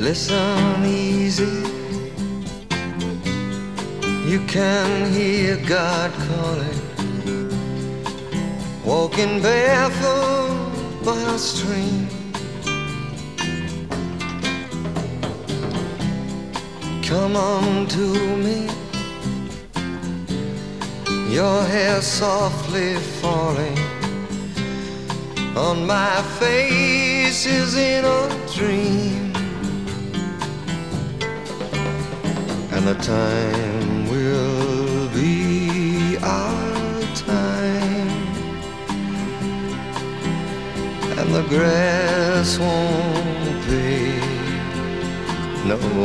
Listen easy, you can hear God calling, walking barefoot by a stream. Come on to me, your hair softly falling on my face is in a dream. And the time will be our time, and the grass won't pay no